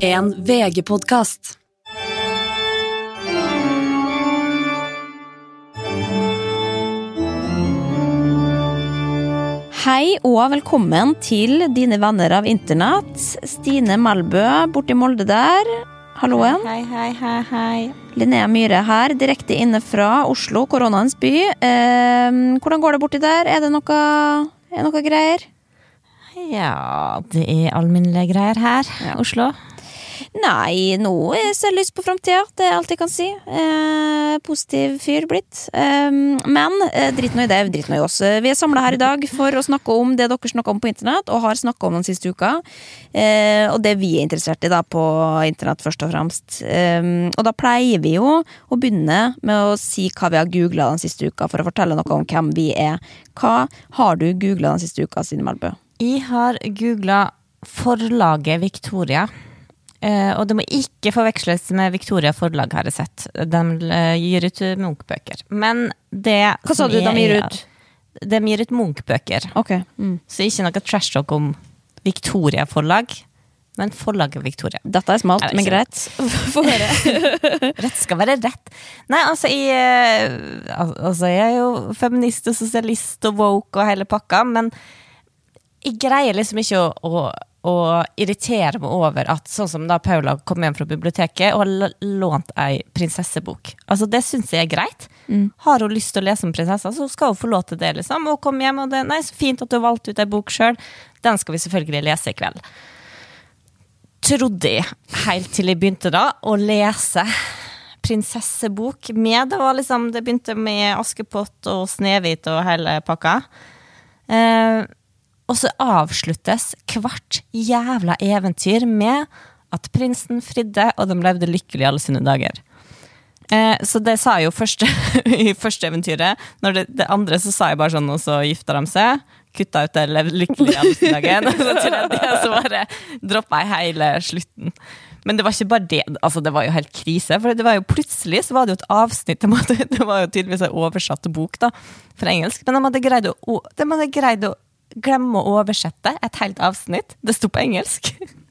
En VG-podcast. Hei og velkommen til dine venner av internett. Stine Melbø borte i Molde der. Halloen. Hei. Linnea Myhre her, direkte inne fra Oslo, koronaens by. Hvordan går det borti der? Er det noe greier? Ja, det alminnelige greier her, Oslo. Nei, nå ser lyst på fremtiden, det alt jeg kan si. Positiv fyr blitt. Men dritt nå i det, dritt nå i oss. Vi samlet her i dag for å snakke om det dere snakker om på internett, og har snakket om den siste uka. Og det vi interessert i da på internett først og fremst. Og da pleier vi jo å begynne med å si hva vi har googlet den siste uka, for å fortelle noe om hvem vi er. Hva har du googlet den siste uka, Stine Melbø? Jeg har googlet forlaget Victoria. Og det må ikke forveksles med Victoria forlag, har jeg sett. De gir ut Munch-bøker. Men det... Hva sa du de gir ut? De gir ut Munch-bøker. Ok. Så ikke noe trash talk om Victoria forlag, men forlaget Victoria. Dette smalt, men greit. Få høre. Rett skal være rett. Nei, jeg jo feminist og sosialist og woke og hele pakka, men jeg greier liksom ikke å irritere meg over at sånn som da Paula kom hjem fra biblioteket og har lånt ei prinsessebok. Altså det synes jeg greit. Har hun lyst til å lese om prinsessa, så skal hun få lov til det liksom, og komme hjem, og det så fint at du har valgt ut ei bok selv. Den skal vi selvfølgelig lese i kveld. Trodde jeg, helt til jeg begynte da, å lese prinsessebok med, det begynte med Askepott og Snehvit og hele pakka. Og så avsluttes hvert jævla eventyr med at prinsen fridde, og de levde lykkelig alle sine dager. Så det sa jeg jo i første eventyret. Når det andre så sa jeg bare sånn, og så gifta de seg, kutta ut det, levde lykkelig alle sine dager, og så tredje så bare droppet jeg hele slutten. Men det var ikke bare det, altså det var jo helt krise, for det var jo plutselig så var det jo et avsnitt, det var jo tydeligvis en oversatt bok da, fra engelsk, men de hadde greid å glemme å oversette et helt avsnitt. Det stod på engelsk.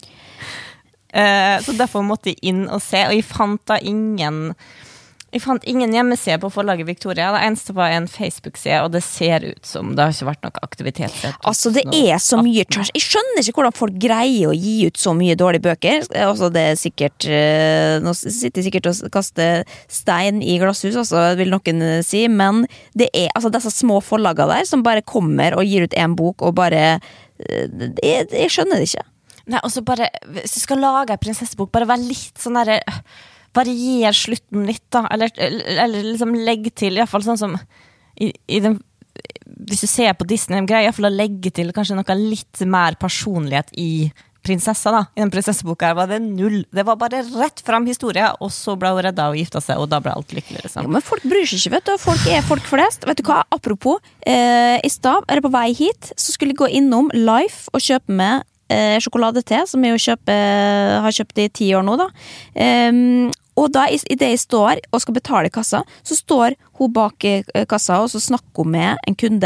Så derfor måtte jeg inn og se, og jeg fant ingen hjemmeside på forlaget Victoria. Det eneste var en Facebook-side, og det ser ut som det har ikke vært noe aktivitet. Altså, det så mye trash. Jeg skjønner ikke hvordan folk greier å gi ut så mye dårlige bøker. Altså, det sikkert... Nå sitter jeg sikkert og kaster stein i glasshus, altså, vil noen si, men det altså disse små forlagene der, som bare kommer og gir ut en bok, og bare... Jeg skjønner det ikke. Nei, og så bare... Hvis du skal lage en prinsessebok, bare være litt sånn der... varier slutten litt da, eller liksom legge til, i hvert fall sånn som hvis du ser på Disney, de greier i hvert fall å legge til kanskje noe litt mer personlighet i prinsessa da, i den prinsesseboka var det null, det var bare rett fram historie, og så ble hun redda og gifta seg, og da ble alt lykkelig liksom. Jo, men folk bryr seg ikke, vet du, folk folk flest, vet du hva, apropos i stad, på vei hit, så skulle jeg gå innom Life og kjøpe med sjokoladete, som jeg jo har kjøpt i 10 år nå da. Og da i det jeg står og skal betale i kassa, så står hun bak kassa, og så snakker hun med en kunde,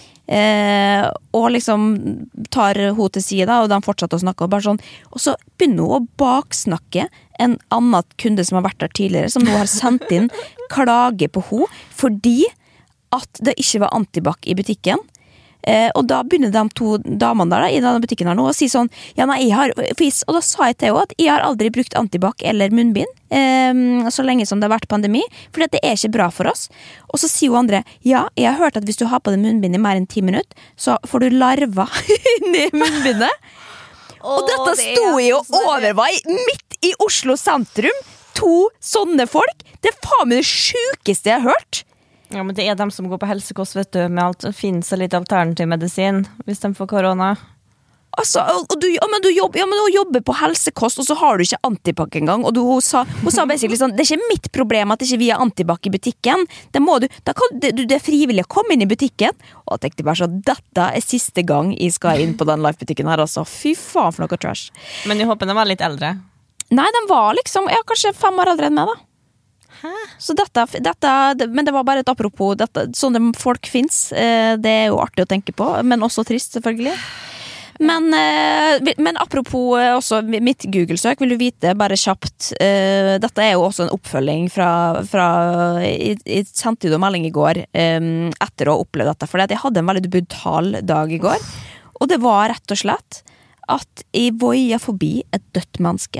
og liksom tar hun til side, og de fortsetter å snakke, og bare sånn, og så begynner hun å baksnakke en annen kunde som har vært der tidligere, som nå har sendt inn klage på hun, fordi at det ikke var antibac i butikken. Og da begynner de 2 damene der da, i denne butikken her nå og si sånn, ja nei, og da sa jeg til henne at jeg har aldri brukt antibac eller munnbind så lenge som det har vært pandemi, for det ikke bra for oss. Og så sier hun andre, ja, jeg har hørt at hvis du har på det munnbind i mer enn 10 minutter, så får du larva inn i munnbindet. Og dette sto jeg og overvei midt i Oslo sentrum, 2 sånne folk. Det faen meg det sjukeste jeg har hørt. Ja, men det dem som går på helsekost, vet du, med alt, finnes det litt alternativ medisin hvis de får korona. Altså, og du jobber på helsekost, og så har du ikke antibac engang, og hun sa basically sånn, det ikke mitt problem at ikke vi har antibac i butikken, det er frivillig å komme inn i butikken, og jeg tenkte bare sånn, dette siste gang jeg skal inn på den Life-butikken her, altså, fy faen for noe trash. Men jeg håper de var litt eldre. Nei, de var liksom, kanskje 5 år eldre enn meg da. Hæ? Så dette, men det var bare et apropos, sånne folk finnes, det jo artig å tenke på, men også trist selvfølgelig. Men apropos også mitt Google-søk, vil du vite, bare kjapt, dette jo også en oppfølging jeg sendte jo melding i går etter å ha opplevd dette, for jeg hadde en veldig brutal dag i går, og det var rett og slett at jeg voia forbi et dødt menneske.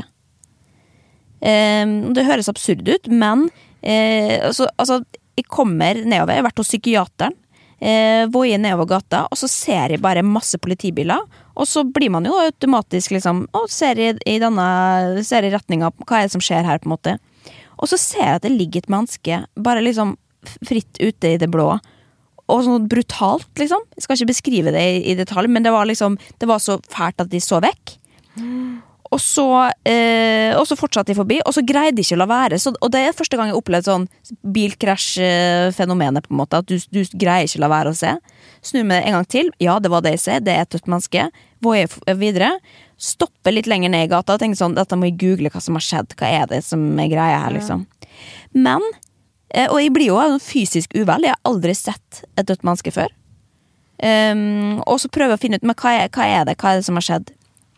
Det høres absurd ut, men altså, jeg kommer nedover, jeg har vært hos psykiateren, voier nedover gata, og så ser jeg bare masse politibiler, og så blir man jo automatisk liksom, ser i retninga, hva det som skjer her på en måte, og så ser jeg at det ligger et menneske bare liksom fritt ute i det blå, og sånn brutalt liksom, jeg skal ikke beskrive det i detalj, men det var så fælt at de så vekk, og så fortsatte de forbi, og så greide de ikke å la være, og det første gang jeg opplevde sånn bilkrasj-fenomenet på en måte, at du greier ikke å la være å se, snur meg en gang til, ja, det var det jeg ser, det et dødt menneske, hvor jeg videre, stopper litt lenger ned i gata, og tenker sånn, dette må jeg google hva som har skjedd, hva det som greia her liksom, men og jeg blir jo fysisk uvel. Jeg har aldri sett et dødt menneske før. Og så prøver jeg å finne ut, men hva er det som har skjedd?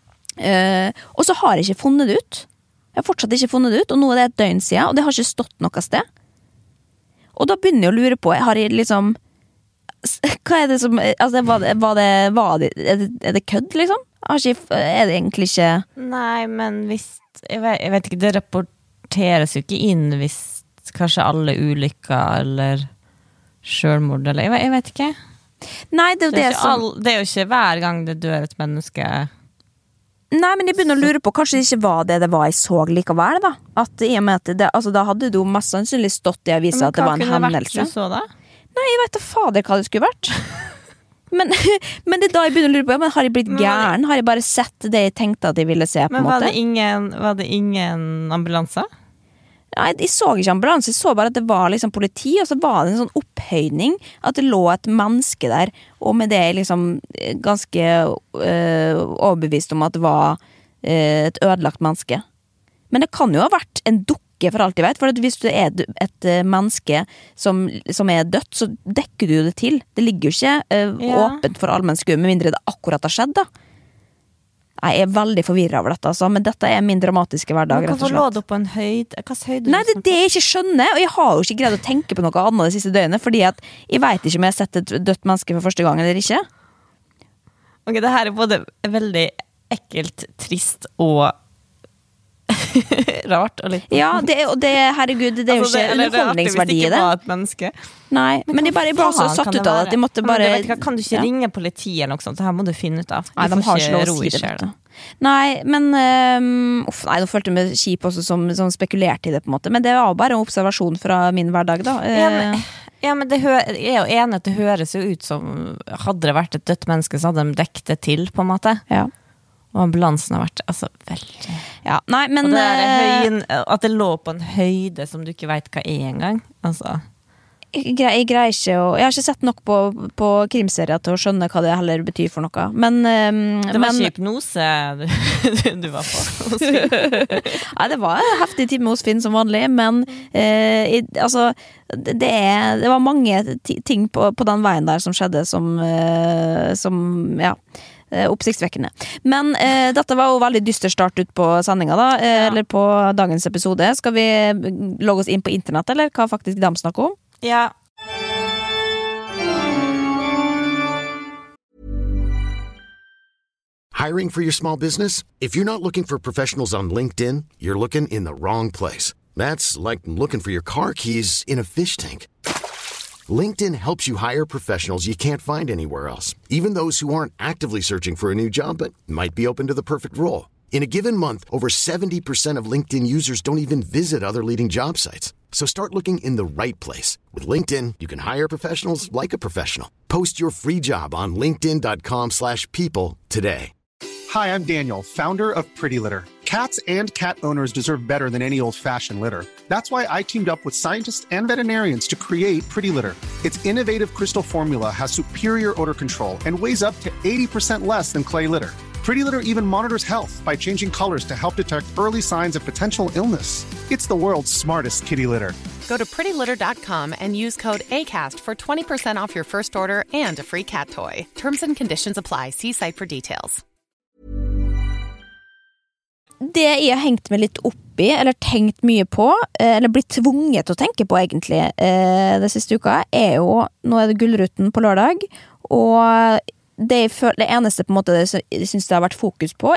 Og så har jeg ikke funnet det ut. Jeg har fortsatt ikke funnet det ut, og nå det et døgn siden, og det har ikke stått noe sted. Og da begynner jeg å lure på, har jeg liksom, hva er det som, altså, er det kødd liksom? Er det egentlig ikke? Nei, men hvis, jeg vet ikke, det rapporteres jo ikke inn hvis kanskje alle ulykker eller selvmord, eller jeg vet ikke. Nei, det er jo ikke hver gang det dør et menneske. Nei, men jeg begynner å lure på, kanskje det ikke var det var jeg så likevel da. At i og med at da hadde du mest sannsynlig stått i avisa at det var en hendelse. Men hva kunne vært du så da? Nei, jeg vet da fader hva det skulle vært. men det da jeg begynner å lure på, men har jeg blitt gæren? Har jeg bare sett det jeg tenkte at jeg ville se på en måte? Men var det ingen ambulanser? Nei, jeg så ikke ambulanse, jeg så bare at det var liksom politi, og så var det en sånn opphøyning, at det lå et menneske der, og med det liksom ganske overbevist om at det var et ødelagt menneske. Men det kan jo ha vært en dukke for alt jeg vet, for hvis du er et menneske som er dødt, så dekker du jo det til. Det ligger jo ikke åpent for allmennskuet, med mindre det akkurat har skjedd da. Jeg er veldig forvirret over dette, altså, men dette er min dramatiske hverdag, rett og slett. Men hvorfor lå du på en høyde? Hva høyde? Nei, det jeg ikke skjønner, og jeg har jo ikke greid å tenke på noe annet det siste døgnet, fordi at jeg vet ikke om jeg har sett et dødt menneske for første gang eller ikke. Ok, det her er både veldig ekkelt, trist og rart og litt. Ja, herregud, det er jo ikke underholdningsverdi i det. Det var et menneske. Nei, men jeg bare så satt ut av det. De måtte bare... Kan du ikke ringe politiet eller noe sånt? Det her må du finne ut av. Nei, de har ikke lov å si det. Nei, men nå følte jeg meg kjip også som spekulerte i det på en måte. Men det var bare en observasjon fra min hverdag da. Ja, men jeg er jo enig at det høres jo ut som hadde det vært et dødt menneske, så hadde de dekket det til på en måte. Ja. Og ambulansen har vært veldig... Ja, nei, men... Og det at det lå på en høyde som du ikke vet hva er engang. Altså... Jeg greier ikke jeg har ikke sett nok på krimserier til å skjønne hva det heller betyr for noe. Men, det var ikke hypnose du var på. Nei, det var en heftig time hos Finn som vanlig, men altså, det var mange ting på den veien der som skjedde som ja, oppsiktsvekkende. Men dette var jo veldig dyster start ut på sendinga da, eller på dagens episode. Skal vi logge oss inn på internett, eller hva faktisk de snakker om? Ja. Hiring for your small business? If you're not looking for professionals on LinkedIn, you're looking in the wrong place. That's like looking for your car keys in a fish tank. LinkedIn helps you hire professionals you can't find anywhere else, even those who aren't actively searching for a new job but might be open to the perfect role. In a given month, over 70% of LinkedIn users don't even visit other leading job sites. So start looking in the right place. With LinkedIn, you can hire professionals like a professional. Post your free job on linkedin.com/people today. Hi, I'm Daniel, founder of Pretty Litter. Cats and cat owners deserve better than any old-fashioned litter. That's why I teamed up with scientists and veterinarians to create Pretty Litter. Its innovative crystal formula has superior odor control and weighs up to 80% less than clay litter. Pretty Litter even monitors health by changing colors to help detect early signs of potential illness. It's the world's smartest kitty litter. Go to prettylitter.com and use code ACAST for 20% off your first order and a free cat toy. Terms and conditions apply. See site for details. det jeg har hengt meg litt opp i, eller tenkt mye på, eller blitt tvunget til å tenke på egentlig det siste uka, jo, nå det Gullruten på lørdag, og det eneste på en måte jeg synes det har vært fokus på,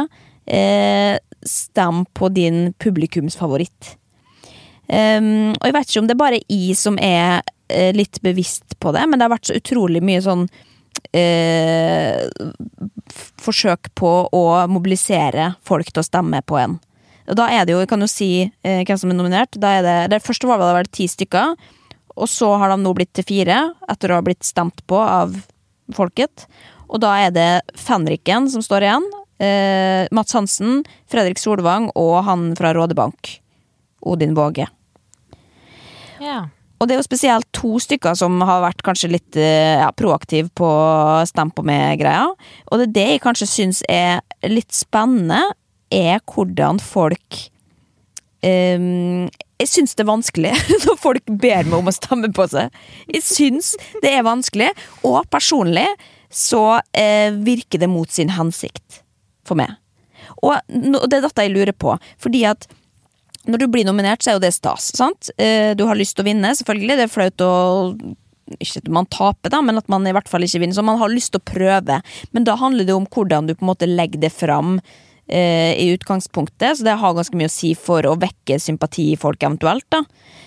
stem på din publikumsfavoritt. Og jeg vet ikke om det bare jeg som litt bevisst på det, men det har vært så utrolig mye sånn forsøk på å mobilisere folk til å stemme på en. Og da det jo, jeg kan jo si hvem som nominert, da det første var det vært 10 stykker, og så har de nå blitt til 4, etter å ha blitt stemt på av folket, og da det Fenriken som står igjen, Mats Hansen, Fredrik Solvang og han fra Rådebank, Odin Våge. Ja. Og det jo spesielt 2 stykker som har vært kanskje litt proaktiv på stem på med greia. Og det jeg kanskje synes litt spennende, hvordan folk jeg synes det vanskelig når folk ber meg om å stemme på seg. Jeg synes det vanskelig, og personlig så virker det mot sin hensikt for meg. Og det dette jeg lurer på, fordi at når du blir nominert, så jo det stas, sant? Du har lyst til å vinne, selvfølgelig. Det flaut å ikke at man taper da, men at man i hvert fall ikke vinner. Så man har lyst til å prøve. Men da handler det om hvordan du på en måte legger det fram i utgangspunktet. Så det har ganske mye å si for å vekke sympati i folk eventuelt da.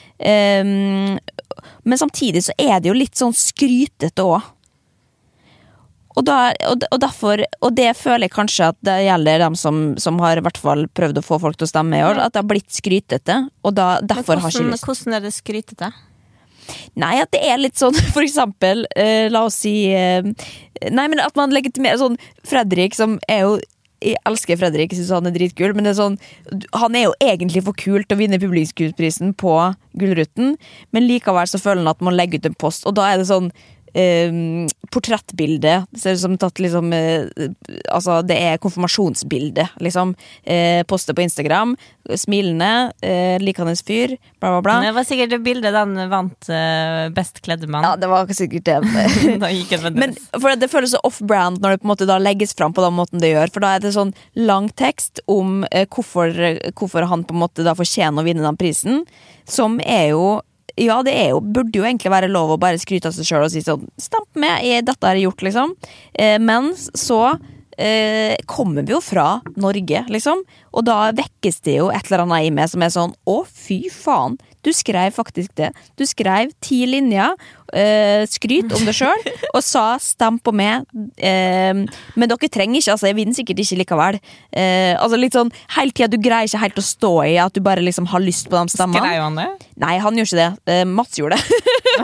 Men samtidig så det jo litt sånn skrytete også. Og det føler jeg kanskje at det gjelder dem som har i hvert fall prøvd å få folk til å stemme i år, at det har blitt skrytete, og derfor har ikke lyst. Hvordan det skrytete? Nei, at det litt sånn, for eksempel, la oss si, nei, men at man legitimerer sånn, Fredrik, som jo, jeg elsker Fredrik, jeg synes han dritkul, men det sånn, han jo egentlig for kul til å vinne publikumsprisen på Gullruten, men likevel så føler han at man legger ut en post, og da det sånn, portrettbilde, det ser ut som tatt liksom, altså det konfirmasjonsbilde, liksom, poster på Instagram, smilende, likende fyr, bla bla bla. Det var sikkert det bildet den vant best kledde mann. Ja, det var sikkert det. Da gikk det med men for det føles så off-brand når det på en måte da legges fram på den måten det gjør, for da det sånn lang tekst om hvorfor han på en måte da fortjener å vinne den prisen, som jo ja, det jo, burde jo egentlig være lov å bare skryte av seg selv og si sånn, stamp med, dette har jeg gjort, liksom. Men så kommer vi jo fra Norge, liksom. Og da vekkes det jo et eller annet i meg som sånn, å fy faen, du skrev faktisk det. Du skrev 10 linjer, skryt om det selv, og sa stem på meg. Men dere trenger ikke, altså jeg vinner sikkert ikke likevel. Altså litt sånn, hele tiden du greier ikke helt å stå i at du bare liksom har lyst på de stemmene. Skrev han det? Nei, han gjorde ikke det. Mats gjorde det.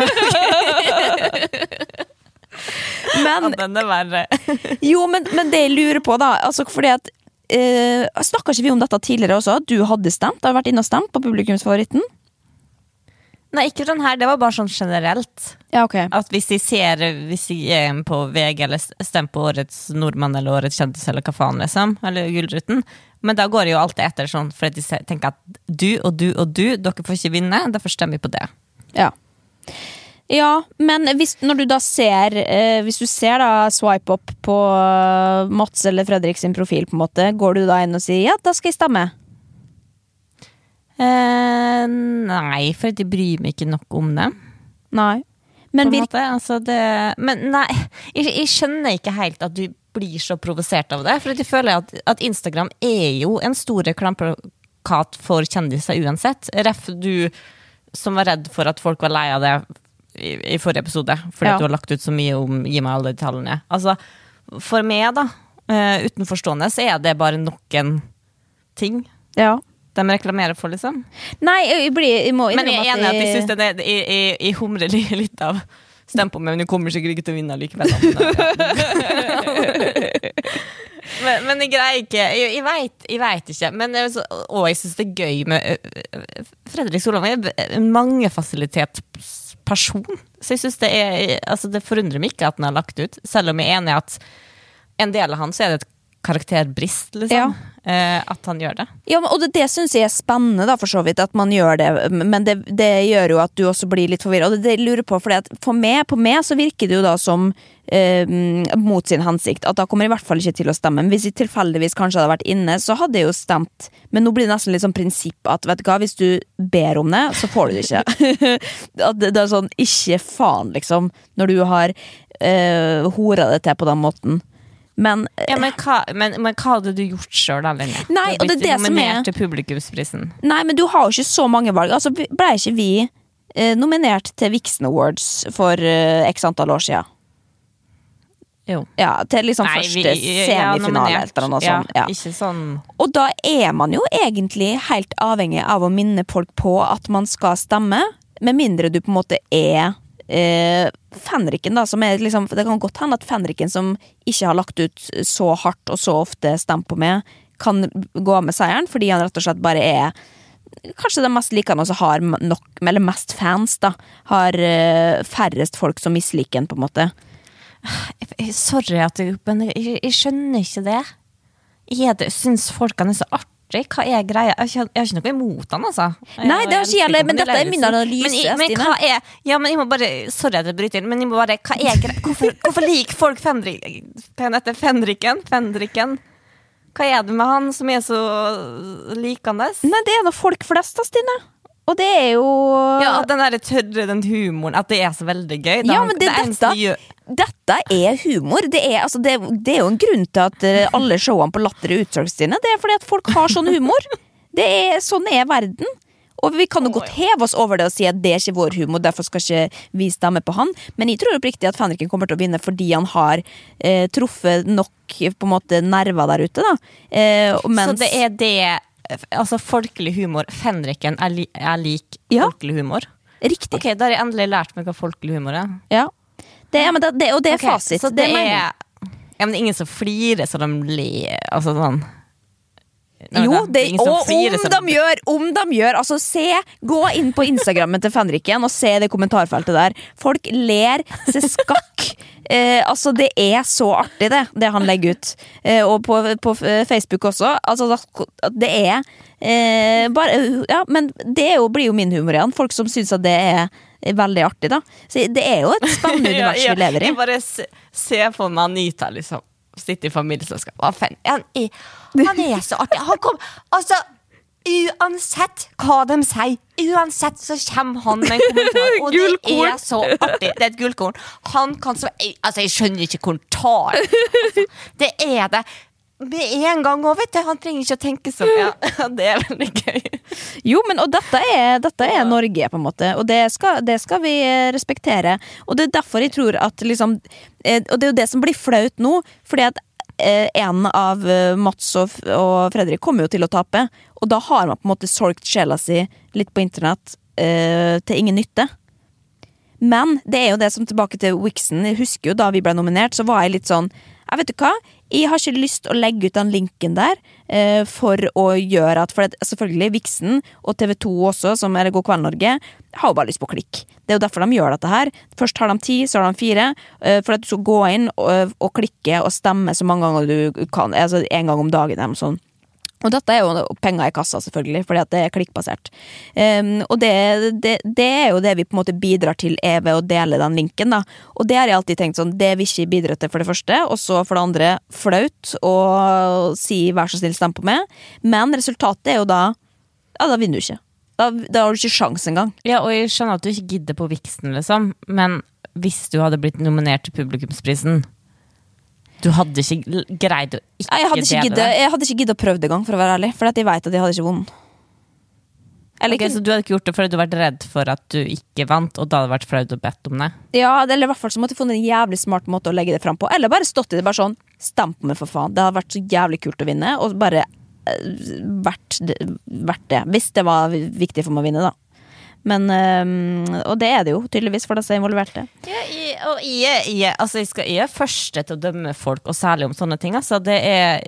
Men den verre. jo, men det jeg lurer på da, altså fordi at snakket ikke vi om dette tidligere også? Du hadde stemt, har vært inne og stemt på publikumsfavoritten? Nei, ikke den her, det var bare sånn generelt. Ja, ok. At hvis jeg på VG eller stemmer på årets nordmann eller årets kjendis eller hva faen liksom, eller Gullruten, men da går det jo alltid etter sånn, for at de tenker at du og du og du, dere får ikke vinne, derfor stemmer vi på det. Ja. Ja, men når du da ser, hvis du ser da swipe opp på Mats eller Fredrik sin profil på en måte, går du da inn og sier, ja, da skal jeg stemme? Nei, for jeg bryr meg ikke nok om det. Nei. Men altså men nei, jeg skjønner ikke helt at du blir så provosert av det, for jeg føler at Instagram jo en stor reklameplakat for kjendiser uansett. Ref, du som var redd for at folk var lei av det i forrige episode, fordi at du har lagt ut så mye om gi meg alle detaljene. Altså, for meg da, utenforstående, så det bare noen ting. Ja. De reklamerer for, liksom. Nei, jeg må men jeg enig at jeg synes jeg humrer litt av stem på meg, men jeg kommer sikkert ikke til å vinne likevel. men jeg greier ikke, jeg vet ikke, men jeg synes det gøy med Fredrik Solvang en mangefasilitet-person, så jeg synes altså det forundrer meg ikke at han har lagt ut, selv om jeg enig at en del av han så det et karakterbrist, liksom. At han gjør det. Ja, og det synes jeg spennende da, for så vidt, at man gjør det, men det gjør jo at du også blir litt forvirret, og det lurer på, fordi at på meg så virker det jo da som mot sin hensikt, at da kommer jeg i hvert fall ikke til å stemme, men hvis jeg tilfeldigvis kanskje hadde vært inne, så hadde jeg jo stemt, men nå blir det nesten litt sånn prinsipp at, vet du hva, hvis du ber om det, så får du det ikke. At det er sånn, ikke faen liksom, når du har horet det til på den måten. Men hva hadde du gjort selv da, Linje? Nei, og det er det som er til publikumsprisen. Nei, men du har jo ikke så mange valg. Altså, ble ikke vi nominert til Vixen Awards for x antall år siden? Jo. Ja, til liksom første semifinale eller noe sånt. Ja. Ikke sånn. Og da er man jo egentlig helt avhengig av å minne folk på at man skal stemme, med mindre du på en måte er Fenriken da, som er liksom, det kan godt hende at Fenriken som ikke har lagt ut så hardt og så ofte stemt på meg, kan gå med seieren, fordi han rett og slett bare er kanskje den mest likende og har nok, eller mest fans da, har færrest folk som misliker han på en måte. Sorry at men jeg skjønner ikke det. Jeg synes folkene er så artig. Hva er greia? Jeg har ikke noe imot han, altså. Nei, det har ikke gjelder, men dette er min analyse. Men hva er, men jeg må bare, sorry at jeg bryter inn, men jeg må bare, hva er greia? Hvorfor liker folk Fenriken? Hva er det med han som er så likende? Nei, det er noe folk flest da, Stine. Og det er jo den der tørre, den humoren, at det er så veldig gøy. Men dette er humor. Det er jo en grunn til at alle showene på Latter er utsalgsstine. Det er fordi at folk har sånn humor. Sånn er verden. Og vi kan jo godt heve oss over det og si at det er ikke vår humor, derfor skal ikke vi stemme på han. Men jeg tror oppriktig at Fenriken kommer til å vinne fordi han har truffet nok på en måte nerver der ute da. Så det er det, altså folkelig humor, Fenriken er lik folkelig humor? Riktig. Ok, da har jeg endelig lært meg hva folkelig humor er. Ja, og det er fasit. Så det er, men ingen som flirer så de ler, altså sånn. Jo, om de gjør altså gå inn på Instagrammen til Fenriken og se det kommentarfeltet der. Folk ler seg skakk. Altså det er så artig det han legger ut. Og på Facebook også. Altså det er bare, men det blir jo min humor igjen. Folk som synes at det er veldig artig da. Så det er jo et spennende univers vi lever i. Jeg bare ser for meg Anita liksom sitte i familieselskap. Han er så artig. Han kom, altså, uansett hva de sier, uansett så kommer han med en kommentar, og det er så artig. Det er et gullkorn. Han kan så, altså, jeg skjønner ikke hvor han tar. Altså, det er det. Med en gang også, vet du. Han trenger ikke å tenke sånn. Ja, det er veldig gøy. Jo, men og dette er Norge på en måte, og det skal vi respektere. Og det er derfor jeg tror at liksom, og det er jo det som blir flaut nå, fordi at en av Mats og Fredrik kommer jo til å tape, og da har man på en måte solgt sjela si litt på internett til ingen nytte. Men det er jo det som tilbake til Vixen. Jeg husker jo da vi ble nominert, så var jeg litt sånn, jeg vet du hva, jeg har ikke lyst å legge ut den linken der for å gjøre at, for at selvfølgelig Vixen og TV2 også, som er God Kveld Norge, har jo bare lyst på klikk. Det er jo derfor de gjør dette her. Først har de 10, så har de 4, for at du skal gå inn og klikke og stemme så mange ganger du kan, altså en gang om dagen eller sånn. Og dette er jo penger i kassa selvfølgelig, fordi at det er klikkbasert. Og det er jo det vi på en måte bidrar til ved å dele den linken da. Og det har jeg alltid tenkt sånn, det vil ikke bidra til for det første, og så for det andre flaut og si vær så snill stem på meg. Men resultatet er jo da, ja da vinner du ikke. Da har du ikke sjans engang. Ja, og jeg skjønner at du ikke gidder på Vixen liksom, men hvis du hadde blitt nominert til publikumsprisen, du hadde ikke greid å ikke dele det. Jeg hadde ikke giddet å prøve det gang, for å være ærlig. For jeg vet at jeg hadde ikke vunnet. Så du hadde ikke gjort det fordi du hadde vært redd for at du ikke vant, og da hadde det vært flaut og bedt om det? Ja, eller i hvert fall så måtte jeg funnet en jævlig smart måte å legge det frem på. Eller bare stått i det, bare sånn, stem på meg for faen. Det hadde vært så jævlig kult å vinne, og bare vært det. Hvis det var viktig for meg å vinne, da. Men, og det er det jo tydeligvis for deg som er involvert det. Ja, jeg er første til å dømme folk, og særlig om sånne ting. Altså, det er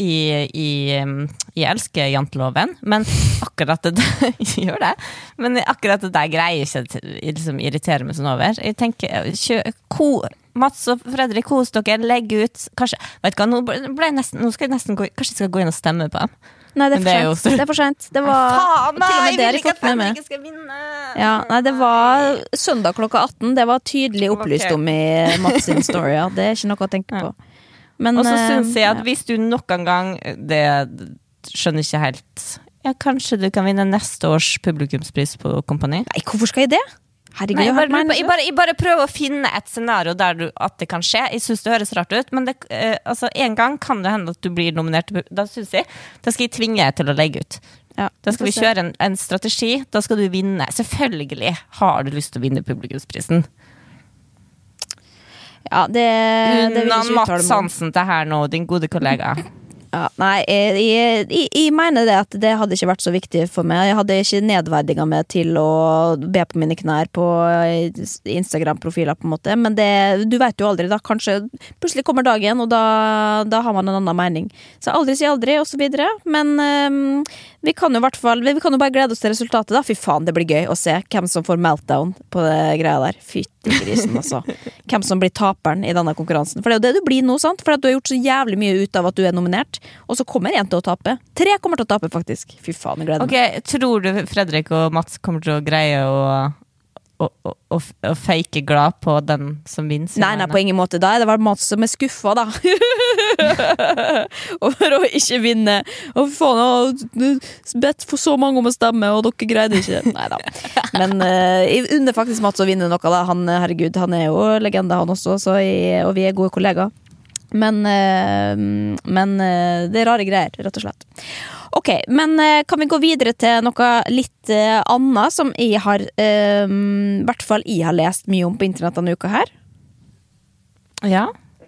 jeg elsker janteloven, men akkurat det jeg gjør det. Men akkurat det der greier ikke liksom irritere meg sånn over. Jeg tenker, Mats og Fredrik, kos dere, legg ut. Kanskje, vet du hva, nå skal jeg nesten kanskje jeg skal gå inn og stemme på dem. Nei, det er for sent. Det var faen, nei, til og med jeg dere vil ikke fått med meg. Fredrik skal vinne. Ja, nei, det var søndag klokka 18. Det var tydelig opplyst om i Mats sin story. Ja. Det er ikke noe å tenke på. Men, og så synes jeg at hvis du noen gang, det skjønner ikke helt, ja, kanskje du kan vinne neste års publikumspris på Kompani. Nei, hvorfor skal jeg det? Herregud, jeg bare prøver å finne et scenario der at det kan skje. Jeg synes det høres rart ut, men altså, en gang kan det hende at du blir nominert. Da synes jeg, da skal jeg tvinge deg til å legge ut. Ja, da skal vi kjøre en strategi. Da skal du vinne. Selvfølgelig har du lyst til å vinne publikumsprisen. Ja, det vil jeg ikke uttale Mats Hansen til her nå, din gode kollega. Ja, nei, jeg mener det at det hadde ikke vært så viktig for meg. Jeg hadde ikke nedverdiget meg til å be på mine knær på Instagram-profiler på en måte, men du vet jo aldri da, kanskje plutselig kommer dagen, og da har man en annen mening. Så aldri si aldri, og så videre, men vi kan jo bare glede oss til resultatet da. Fy faen, det blir gøy å se hvem som får meltdown på det greia der. Fytti grisen, altså. Hvem som blir taperen i denne konkurransen. For det er jo det du blir nå, sant? For at du har gjort så jævlig mye ut av at du er nominert, og så kommer en til å tape. 3 kommer til å tape, faktisk. Fy faen, jeg gleder meg. Ok, tror du Fredrik og Mats kommer til å greie å fake glad på den som vinner? Nei, på ingen måte. Da er det vel Mats som er skuffa, da. Og for å ikke vinne. Og faen, bedt for så mange om å stemme, og dere greide ikke. Neida. Men jeg unner faktisk Mats å vinne noe, da. Herregud, han er jo legende, han også, og vi er gode kollegaer. Men det er rare greier, rett og slett. Ok, men kan vi gå videre til noe litt annet som jeg har hvert fall jeg har lest mye om på internett denne uka her? Ja.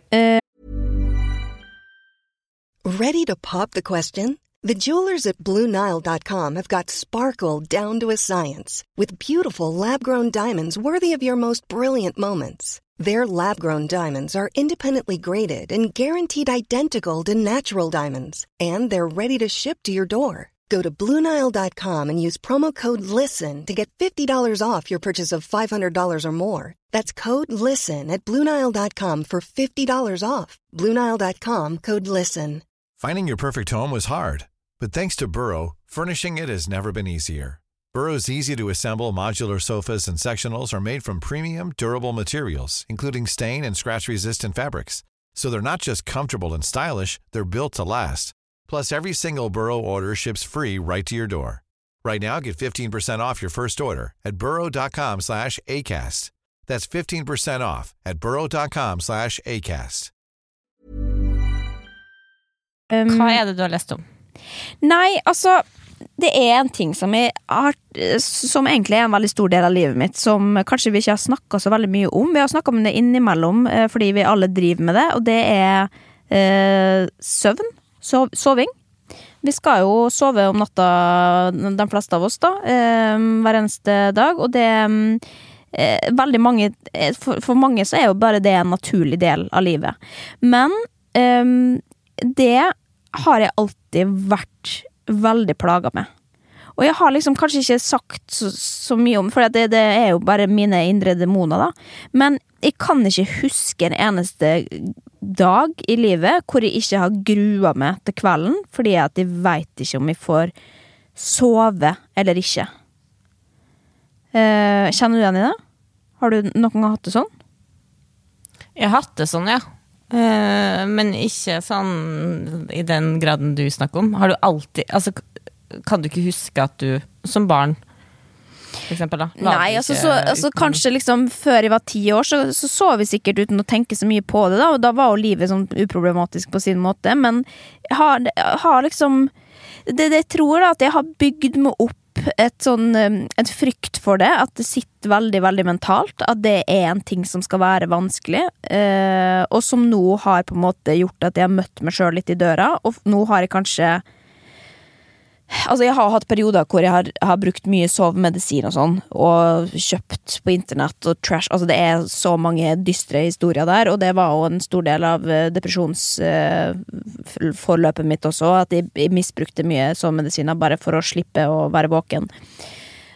Ready to pop the question? The jewelers at BlueNile.com have got sparkle down to a science with beautiful lab-grown diamonds worthy of your most brilliant moments. Their lab-grown diamonds are independently graded and guaranteed identical to natural diamonds, and they're ready to ship to your door. Go to BlueNile.com and use promo code LISTEN to get $50 off your purchase of $500 or more. That's code LISTEN at BlueNile.com for $50 off. BlueNile.com, code LISTEN. Finding your perfect home was hard, but thanks to Burrow, furnishing it has never been easier. Burrow's easy-to-assemble modular sofas and sectionals are made from premium, durable materials, including stain and scratch-resistant fabrics. So they're not just comfortable and stylish, they're built to last. Plus, every single Burrow order ships free right to your door. Right now, get 15% off your first order at burrow.com/ACAST. That's 15% off at burrow.com/ACAST. Hva er det du har lest om? Nei, altså det er en ting som egentlig er en veldig stor del av livet mitt, som kanskje vi ikke har snakket så veldig mye om. Vi har snakket om det innimellom, fordi vi alle driver med det, og det er soving. Vi skal jo sove om natta, de fleste av oss da, hver eneste dag, og det veldig mange, for mange så er jo bare det en naturlig del av livet. Men det har jeg alltid vært veldig plaget med. Og jeg har liksom kanskje ikke sagt så mye om, for det er jo bare mine indre demoner da. Men jeg kan ikke huske en eneste dag i livet hvor jeg ikke har gruet meg til kvelden, fordi at jeg vet ikke om jeg får sove eller ikke. Kjenner du igjen i det? Har du noen gang hatt det sånn? Jeg har hatt det sånn, ja. Men ikke sånn i den graden du snakker om. Har du alltid, altså kan du ikke huske at du som barn for eksempel da? Nei, altså kanskje liksom før jeg var 10 år så sov vi sikkert uten å tenke så mye på det da, og da var jo livet sånn uproblematisk på sin måte, men jeg har liksom det tror da at jeg har bygd meg opp et frykt for det, at det sitter veldig, veldig mentalt, at det er en ting som skal være vanskelig, og som nå har på en måte gjort at jeg har møtt meg selv litt i døra, og nå har jeg kanskje altså jeg har hatt perioder hvor jeg har brukt mye sovemedisin og sånn, og kjøpt på internett og trash, altså det er så mange dystre historier der, og det var jo en stor del av depresjonsforløpet mitt også, at jeg misbrukte mye sovemedisiner bare for å slippe å være våken.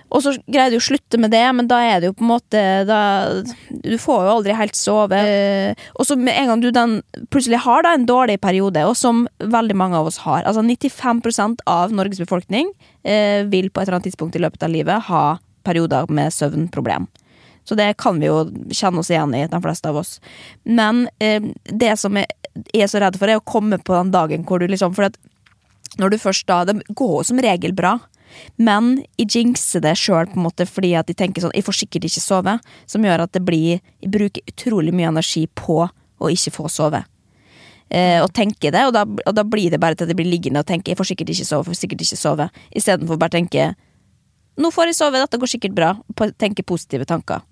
Og så greier du å slutte med det, men da det jo på en måte du får jo aldri helt sove. Og så med en gang du plutselig har da en dårlig periode, og som veldig mange av oss har, altså 95% av Norges befolkning vil på et eller annet tidspunkt i løpet av livet ha perioder med søvnproblem. Så det kan vi jo kjenne oss igjen i, de fleste av oss. Men det som jeg er så redd for, å komme på den dagen hvor du liksom, for at når du først da, det går som regel bra, men jeg jinxer det selv på en måte fordi at jeg tenker sånn, jeg får sikkert ikke sove, som gjør at jeg bruker utrolig mye energi på å ikke få sove. Og tenke det, og da blir det bare til at jeg blir liggende og tenke, jeg får sikkert ikke sove, i stedet for bare tenke, nå får jeg sove, dette går sikkert bra, tenke positive tanker.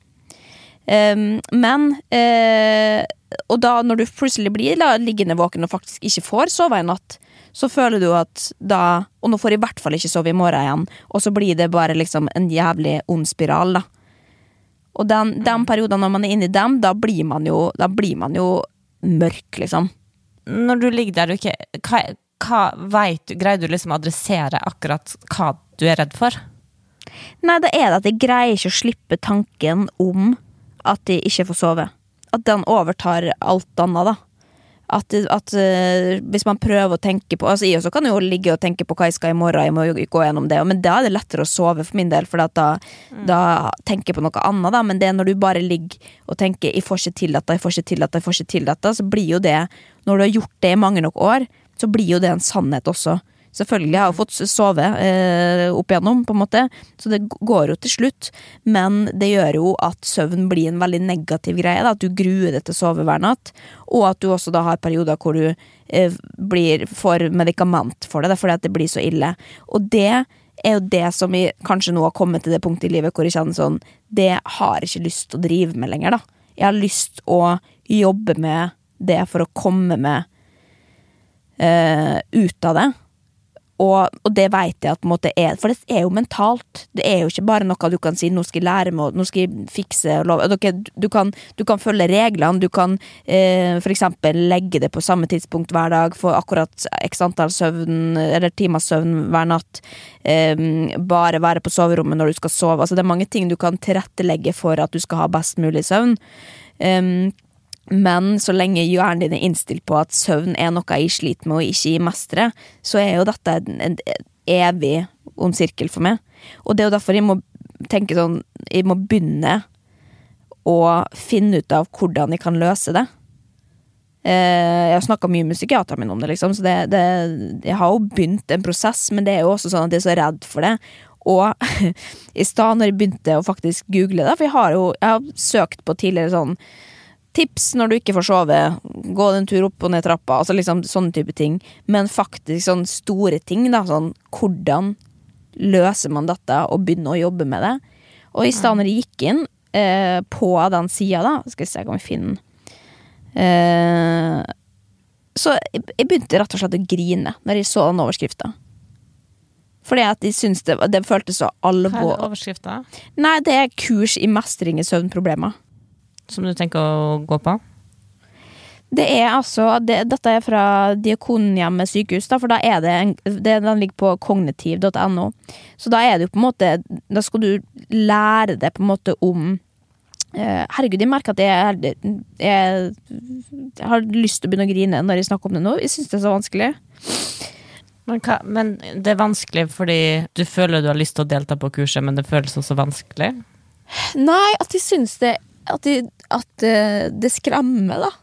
Men og da når du plutselig blir liggende våken og faktisk ikke får sove i natt, så føler du at da, og nå får jeg i hvert fall ikke sove i morgen igjen, og så blir det bare liksom en jævlig ond spiral da. Og den perioden når man inne i dem, da blir man jo mørk liksom. Når du ligger der, hva vet du, greier du liksom å adressere akkurat hva du redd for? Nei, det det at jeg greier ikke å slippe tanken om at jeg ikke får sove. At den overtar alt annet da. At hvis man prøver å tenke på, altså jeg også kan jo ligge og tenke på hva jeg skal i morgen, jeg må jo gå gjennom det, men da det lettere å sove for min del, for da tenker jeg på noe annet da, men det når du bare ligger og tenker, jeg får ikke til dette, så blir jo det, når du har gjort det i mange nok år, så blir jo det en sannhet også. Selvfølgelig har jeg fått sove opp igjennom på en måte, så det går jo til slutt, men det gjør jo at søvn blir en veldig negativ greie, da, at du gruer deg til å sove hver natt, og at du også da har perioder hvor du får medikament for det, fordi at det blir så ille. Og det jo det som jeg kanskje nå har kommet til det punktet i livet hvor jeg kjenner sånn, det har jeg ikke lyst til å drive med lenger da. Jeg har lyst å jobbe med det for å komme med ut av det. Og det vet jeg at på en måte for det jo mentalt, det jo ikke bare noe du kan si, nå skal jeg lære meg, nå skal jeg fikse og love. Du kan følge reglene, du kan for eksempel legge det på samme tidspunkt hver dag, få akkurat x antall søvn, eller timers søvn hver natt, bare være på soverommet når du skal sove, altså det mange ting du kan tilrettelegge for at du skal ha best mulig søvn, men så lenge hjernen din innstilt på at søvn noe jeg sliter med og ikke i mestre, så jo dette en evig ond sirkel for meg. Og det jo derfor jeg må tenke sånn, jeg må begynne å finne ut av hvordan jeg kan løse det. Jeg har snakket mye med psykiateren min om det, liksom, så jeg har jo begynt en prosess, men det jo også sånn at jeg så redd for det. Og i stedet når jeg begynte å faktisk google det, for jeg har søkt på tidligere sånn tips når du ikke får sove, gå en tur opp og ned trappa, altså liksom sånne type ting, men faktisk sånne store ting da, sånn, hvordan løser man dette og begynner å jobbe med det, og i stedet når jeg gikk inn på den siden da, skal jeg se om jeg finner så jeg begynte rett og slett å grine når jeg så den overskriften, fordi at jeg synes det føltes så alvor. Hva overskriften? Nei, det kurs i mestring i søvnproblemer. Som du tenker å gå på? Det altså, dette fra Diakonhjemmet sykehus, da, for da den ligger på kognitiv.no. Så da det jo på en måte, da skal du lære det på en måte om, herregud, jeg merker at jeg har lyst til å begynne å grine når jeg snakker om det nå. Jeg synes det så vanskelig. Men det vanskelig fordi du føler du har lyst til å delta på kurset, men det føles også vanskelig? Nei, at jeg synes det det skremmer da.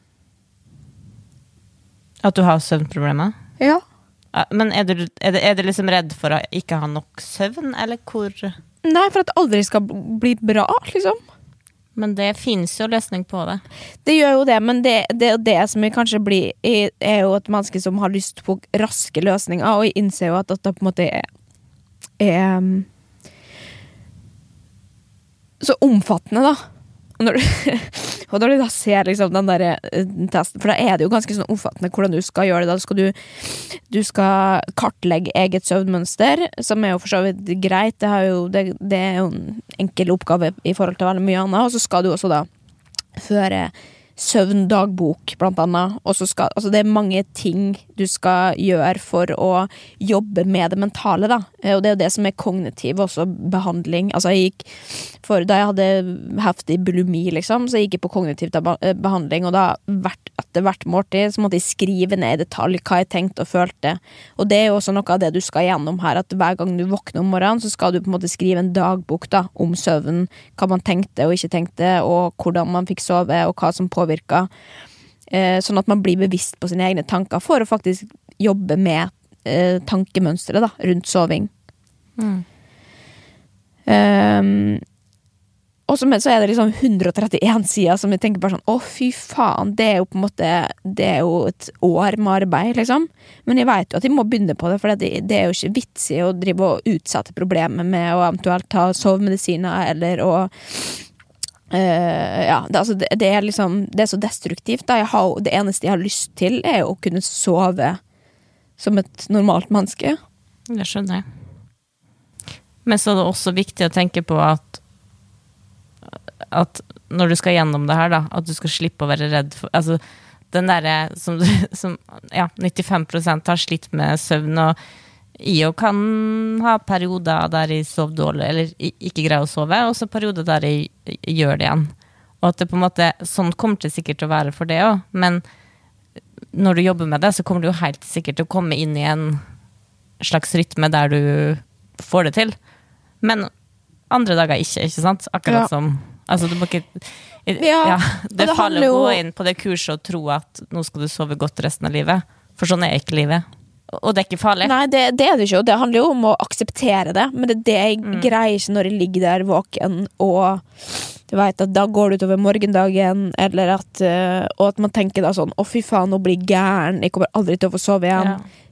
At du har søvnproblemer? Ja. Men er du liksom redd for å ikke ha nok søvn, eller hvor? Nei, for at det aldri skal bli bra, liksom. Men det finnes jo løsning på det. Det gjør jo det, men det som jeg kanskje blir jo et menneske som har lyst på raske løsninger, og jeg innser jo at dette på en måte så omfattende da. Og når du da ser liksom den der testen, for da det jo ganske sånn omfattende hvordan du skal gjøre det, da du skal kartlegge eget søvnmønster, som jo for så vidt greit, det jo en enkel oppgave i forhold til veldig mye annet, og så skal du også da føre søvndagbok, blant annet. Og så skal, altså det mange ting du skal gjøre for å jobbe med det mentale, da. Og det er jo det som kognitiv også behandling. Altså da jeg hadde heftig bulimi, liksom, så gikk jeg på kognitiv behandling, og da etter hvert måltid så måtte jeg skrive ned i detalj hva jeg tenkte og følte. Og det er jo også noe av det du skal gjennom her, at hver gang du våkner om morgenen, så skal du på en måte skrive en dagbok da, om søvn, hva man tenkte og ikke tenkte, og hvordan man fikk sove, og hva som påvirket. Sånn at man blir bevisst på sine egne tanker, for å faktisk jobbe med tankemønstre da, rundt soving. Og så er det liksom 131 sider som jeg tenker bare sånn, fy faen, det er jo på en måte, det er jo et år med arbeid, liksom. Men jeg vet jo at jeg må begynne på det, for det er jo ikke vitsig å drive og utsette problemet med å eventuelt ta sovemedisiner, eller å det er liksom, det er så destruktivt da. Det eneste jeg har lyst til er å kunne sove som et normalt menneske. Det skjønner jeg. Men så er det også viktig å tenke på at når du skal gjennom det her da, at du skal slippe å være redd for, altså den der som 95% har slitt med søvn, og jeg kan ha perioder der jeg sover dårlig, eller ikke greier å sove, og så perioder der jeg gjør det igjen. Og at det på en måte, sånn kommer det sikkert til å være for det også, men når du jobber med det, så kommer du jo helt sikkert til å komme inn i en slags rytme der du får det til. Men andre dager ikke sant? Akkurat som, altså du må ikke, det faller å gå inn på det kurset og tro at nå skal du sove godt resten av livet, for sånn er ikke livet. Og det er ikke farlig. Nei, det er det ikke, og det handler jo om å akseptere det, men det jeg greier ikke når jeg ligger der våken, og du vet at da går det utover morgendagen, eller at, og at man tenker da sånn, fy faen, nå blir jeg gæren, jeg kommer aldri til å få sove igjen.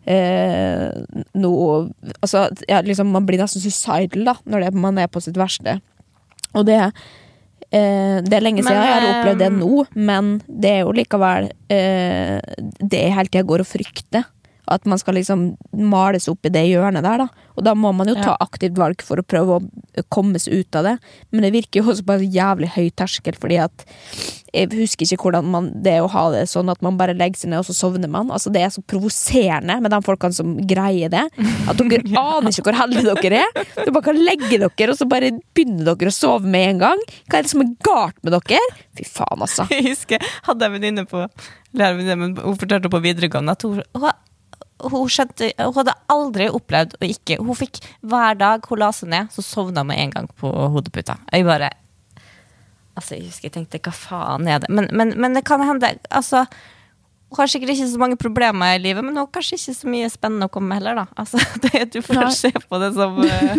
Liksom, man blir nesten suicidal da, når man er på sitt verste. Og det er lenge siden jeg har opplevd det nå, men det er jo likevel det jeg hele tiden går og frykter, at man skal liksom males opp i det hjørnet der da, og da må man jo ta aktivt valg for å prøve å komme seg ut av det, men det virker jo også bare jævlig høy terskel, fordi at jeg husker ikke hvordan det er å ha det sånn at man bare legger seg ned og så sovner man, altså det er så provoserende med de folkene som greier det, at dere aner ikke hvor heldige dere er, dere bare kan legge dere og så bare begynner dere å sove med en gang. Hva er det som er galt med dere? Fy faen altså. Jeg husker, hadde jeg venninne på hun fortalte på videregående at hun hadde aldri opplevd og ikke, hun fikk hver dag hun la seg ned, så sovna med en gang på hodeputa. Jeg bare, altså jeg husker, jeg tenkte, hva faen er det? Men det kan hende, altså hun har sikkert ikke så mange problemer i livet, men hun har kanskje ikke så mye spennende å komme med heller da. Altså, du får se på det som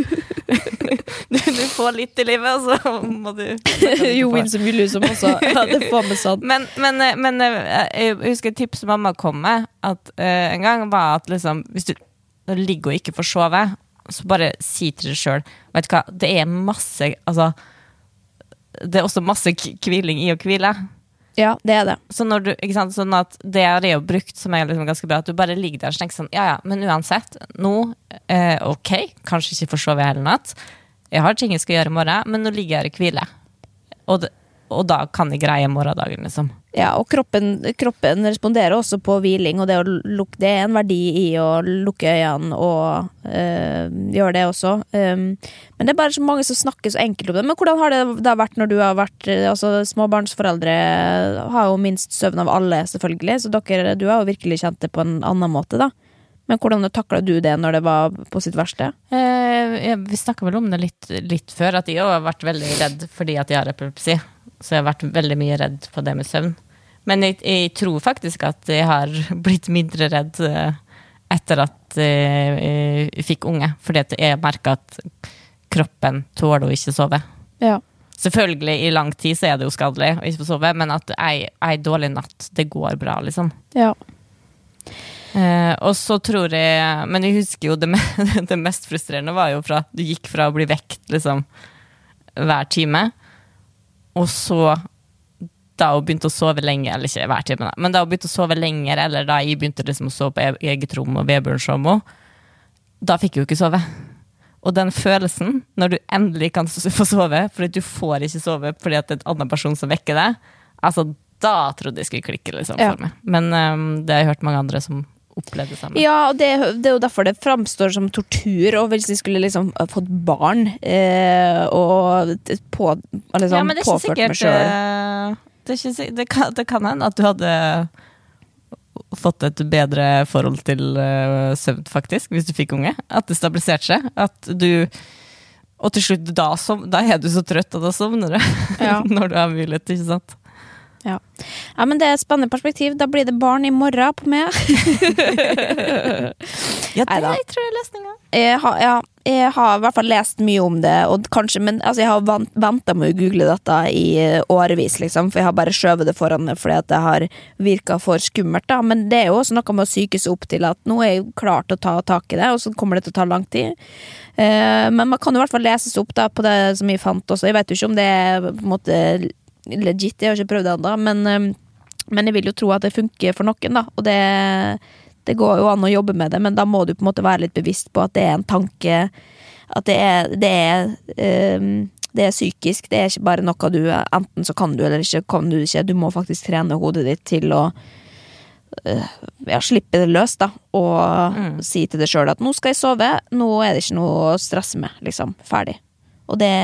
du får litt i livet, og så må du jo inn som vil som også det får med sånn. Men jeg husker et tips mamma kom med, at en gang var at liksom, hvis du ligger og ikke får sove, så bare si til deg selv, vet du hva, det er masse, altså det er også masse kviling i å hvile. Ja, det er det. Så når du, ikke sant, sånn at det er jo brukt som er liksom ganske bra, at du bare ligger der og tenker sånn, ja, men uansett, nå, ok, kanskje ikke får sove hele natt, jeg har ting jeg skal gjøre i morgen, men nå ligger jeg og hviler. Og da kan jeg greie morgendagen, liksom. Ja, og kroppen responderer også på hviling, og det er en verdi i å lukke øynene og gjøre det også. Men det er bare så mange som snakker så enkelt om det. Men hvordan har det da vært når du har vært, altså småbarnsforeldre har jo minst søvn av alle, selvfølgelig, så du har jo virkelig kjent det på en annen måte da. Men hvordan taklet du det når det var på sitt verste? Vi snakket vel om det litt før, at jeg har vært veldig redd fordi at jeg har epilepsi. Så jeg har vært veldig mye redd på det med søvn. Men jeg tror faktisk at jeg har blitt mindre redd etter at jeg fikk unge, fordi at jeg merker at kroppen tåler å ikke sove. Ja. Selvfølgelig i lang tid så er det jo skadelig å ikke få sove, men at en dårlig natt, det går bra liksom. Ja. Og så tror jeg, men jeg husker jo det mest frustrerende var jo du gikk fra å bli vekt liksom hver time, og så da hun begynte å sove lenge, eller ikke hver time, men da hun begynte å sove lenger, eller da jeg begynte liksom å sove på eget rom og Vebjørnsomo, da fikk jeg jo ikke sove. Og den følelsen, når du endelig kan få sove, fordi du får ikke sove fordi at det er en annen person som vekker deg, altså da trodde jeg skulle klikke liksom, for meg. Men det har jeg hørt mange andre som opplevde det samme. Ja, og det er jo derfor det framstår som tortur, og hvis de skulle liksom fått barn og liksom, ja, men det er ikke sikkert det kan hende at du hadde fått et bedre forhold til søvn faktisk, hvis du fikk unge, at det stabiliserte seg, at du og til slutt da er du så trøtt og da sovner du når du har mulighet, ikke sant? Ja, men det er et spennende perspektiv. Da blir det barn i morgen på meg. Ja, det tror jeg er løsningen. Jeg har i hvert fall lest mye om det, og kanskje, men altså, jeg har ventet med å google dette i årevis, liksom, for jeg har bare skjøvet det foran det, fordi at det har virket for skummelt, da. Men det er jo også noe med å syke seg opp til at nå er jeg klar til å ta tak i det, og så kommer det til å ta lang tid. Men man kan jo i hvert fall lese seg opp da, på det som jeg fant også. Jeg vet jo ikke om det er på en måte legit, jeg har ikke prøvd det enda, men jeg vil jo tro at det funker for noen, da, og det går jo an å jobbe med det, men da må du på en måte være litt bevisst på at det er en tanke, at det er psykisk, det er ikke bare noe du, enten så kan du eller ikke kan du ikke, du må faktisk trene hodet ditt til å slippe det løs da, og si til deg selv at nå skal jeg sove, nå er det ikke noe å stresse med, liksom, ferdig, og det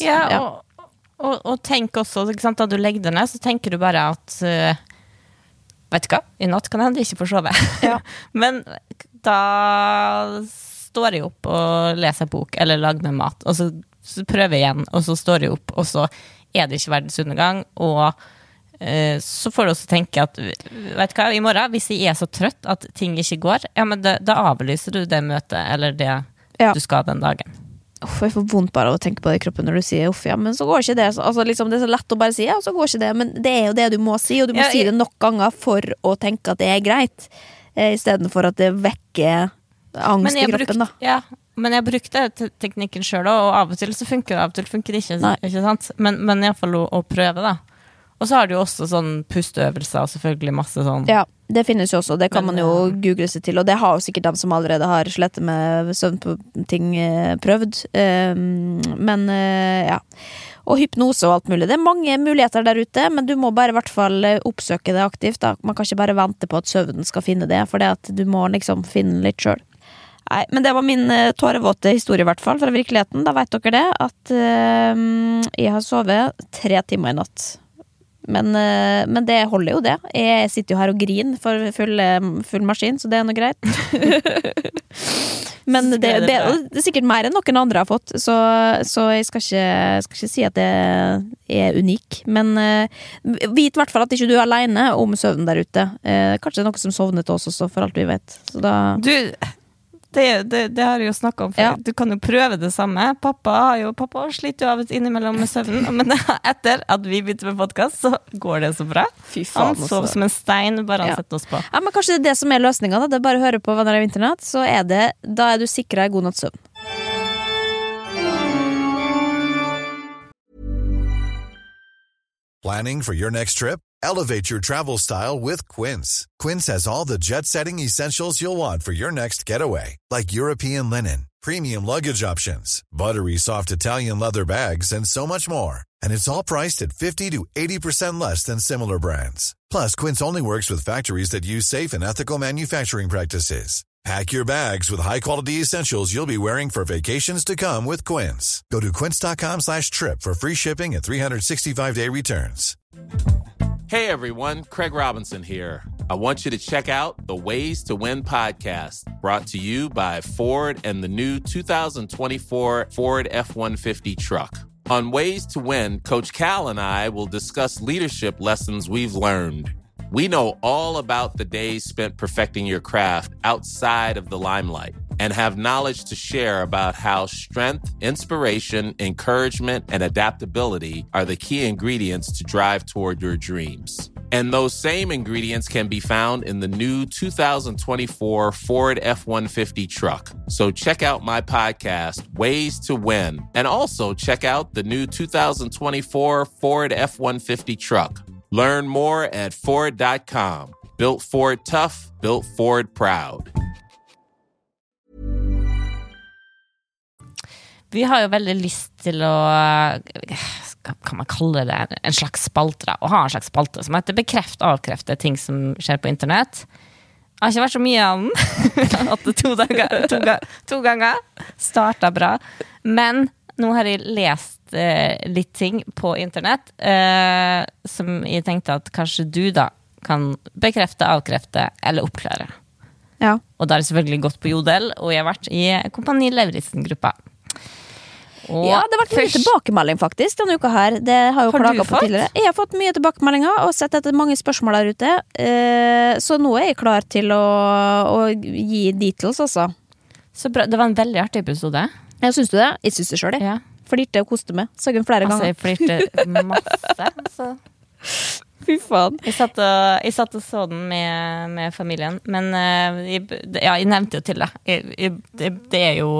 Og tenk også, ikke sant, da du legger deg ned, så tenker du bare at vet du hva, i natt kan jeg heller ikke få sove. Ja. Men da står jeg opp og leser bok, eller lager meg mat, og så prøver jeg igjen, og så står jeg opp, og så er det ikke verdens undergang, og så får du også tenke at, vet du hva, i morgen, hvis jeg er så trøtt at ting ikke går, ja, men da avlyser du det møtet, eller det du skal den dagen. Jeg får vondt bare av å tenke på det i kroppen når du sier ja, men så går ikke det, altså, liksom, det er så lett å bare si og så går ikke det, men det er jo det du må si, og du må si det nok ganger for å tenke at det er greit, i stedet for at det vekker angst i kroppen da. Men jeg brukte teknikken selv, og av og til så funker det, av og til funker det ikke sant? Men i hvert fall å prøve da. Og så har du jo også sånn pusteøvelser, og selvfølgelig masse sånn. Ja, det finnes jo også, det kan man jo google seg til, og det har jo sikkert dem som allerede har slettet med søvn på ting prøvd. Men ja, og hypnose og alt mulig. Det er mange muligheter der ute, men du må bare i hvert fall oppsøke det aktivt da. Man kan ikke bare vente på at søvnen skal finne det, for det at du må liksom finne litt selv. Nei, men det var min tårevåte historie i hvert fall, fra virkeligheten. Da vet dere det, at jeg har sovet 3 timer i natt. Men det holder jo det. Jeg sitter jo her og griner for full maskin, så det er noe greit. Men det er sikkert mer enn noen andre har fått, så jeg skal ikke si at det er unik. Men vit i hvert fall at ikke du er alene om søvnen der ute. Kanskje det er noe som sovnet til oss også, for alt vi vet. Så da... Det har jeg jo snakket om før. Du kan jo prøve det samme. Pappa sliter jo av et innimellom med søvnen, men etter at vi begynte med podcast, så går det så bra. Fy faen, han sov som en stein, bare han setter oss på. Ja, men kanskje det er det som er løsningen da. Det er bare å høre på Venner av Internett, så da er du sikret god natts søvn. Planning for your next trip? Elevate your travel style with Quince. Quince has all the jet-setting essentials you'll want for your next getaway, like European linen, premium luggage options, buttery soft Italian leather bags, and so much more. And it's all priced at 50 to 80% less than similar brands. Plus, Quince only works with factories that use safe and ethical manufacturing practices. Pack your bags with high-quality essentials you'll be wearing for vacations to come with Quince. Go to quince.com/trip for free shipping and 365-day returns. Hey everyone, Craig Robinson here. I want you to check out the Ways to Win podcast, brought to you by Ford and the new 2024 Ford F-150 truck. On Ways to Win, Coach Cal and I will discuss leadership lessons we've learned. We know all about the days spent perfecting your craft outside of the limelight and have knowledge to share about how strength, inspiration, encouragement, and adaptability are the key ingredients to drive toward your dreams. And those same ingredients can be found in the new 2024 Ford F-150 truck. So check out my podcast, Ways to Win, and also check out the new 2024 Ford F-150 truck. Learn more at Ford.com. Built Ford tough, built Ford proud. Vi har jo veldig lyst til å kan man kalle det, en slags spalte, å ha en slags spalte som heter bekreft, avkrefte ting som skjer på internett. Det har ikke vært så mye av den. At det to ganger startet bra. Men nå har jeg lest litt ting på internett som jeg tenkte at kanskje du da kan bekrefte, avkrefte eller oppklare. Ja. Og da har jeg selvfølgelig gått på Jodel, og jeg har vært i Kompani Lauritzen-gruppa. Ja, det har vært mye tilbakemelding faktisk denne uka her. Det har jo klaget på tidligere. Jeg har fått mye tilbakemeldinger og sett etter mange spørsmål der ute. Så nå er jeg klar til å gi details også. Så bra, det var en veldig artig episode. Jeg synes du det? Jeg synes det selv. Ja. Flirte og koste meg. Så jeg flere ganger. Jeg flirte masse, så... Fy faen. Jeg satt og så den med familien, men jeg nevnte jo til det. Det er jo...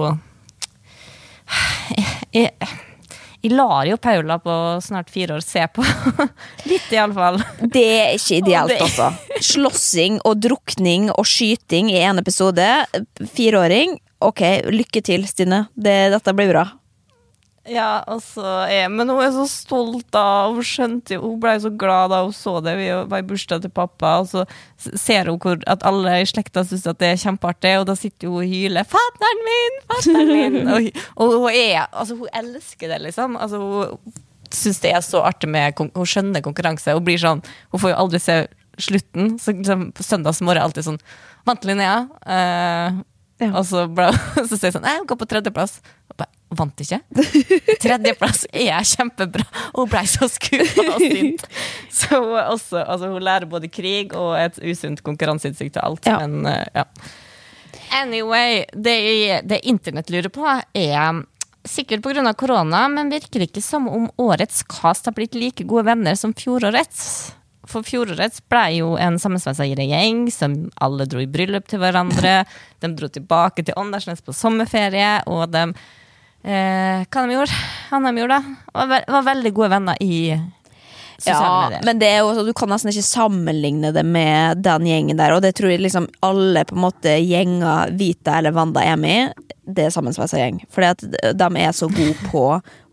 Jeg lar jo Paula på snart 4 år se på. Litt i alle fall. Det er ikke ideelt, altså. Slåssing og drukning og skyting i en episode. 4-åring. Ok, lykke til, Stine. Dette blir bra. Ja, altså, men hun er så stolt da, hun skjønte jo, hun ble så glad da hun så det, vi var i bursdag til pappa, og så ser hun at alle i slekta synes at det er kjempeartig, og da sitter hun og hyler, fatteren min, og hun altså hun elsker det liksom, altså hun synes det er så artig med, hun skjønner konkurranse, hun blir sånn, hun får jo aldri se slutten, så liksom på søndagsmorgen er alltid sånn, vant Linnea, og så sier jeg sånn, jeg går på 3. plass, vant ikke. 3. plass er kjempebra. Hun ble så skuffet og sint. Så også, altså, hun lærer både krig og et usunt konkurranseutsikt og alt. Ja. Men ja. Anyway, det internett lurer på er sikkert på grunn av korona, men virker ikke som om årets cast har blitt like gode venner som fjorårets. For fjorårets ble jo en sammensveisa gjeng som alle dro i bryllup til hverandre. De dro tilbake til Åndalsnes på sommerferie, og de hva de gjorde? Han de gjorde da var veldig gode venner i sosiale medier. Men det er jo, du kan nesten ikke sammenligne det med den gjengen der, og det tror jeg liksom alle på en måte gjenger Vita eller Wanda er med, det er sammensveisa gjeng, fordi at de er så gode på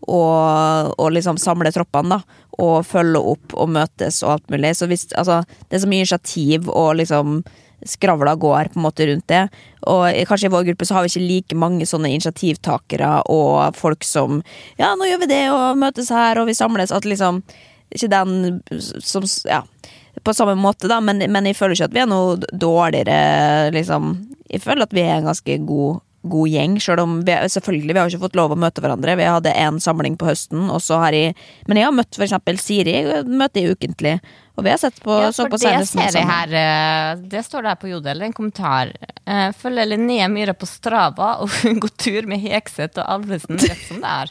å liksom samle troppene da, og følge opp og møtes og alt mulig, så hvis, altså, det er så mye initiativ og liksom skravla går på en måte rundt det, og kanskje i vår gruppe så har vi ikke like mange sånne initiativtakere og folk som, ja, nå gjør vi det og møtes her og vi samles, at liksom ikke den som, ja, på samme måte da, men jeg føler ikke at vi er noe dårligere liksom, jeg føler at vi er en ganske god gjeng, selv om vi selvfølgelig vi har ikke fått lov å møte hverandre, vi hadde en samling på høsten, og så har men jeg har møtt for eksempel Siri, møter jeg ukentlig, og vi har sett på, ja, så på senest det ser jeg her, det står der på Jodel, en kommentar, følger Linnea Myhre på Strava, og hun går tur med Hegseth og Alvesen, rett som det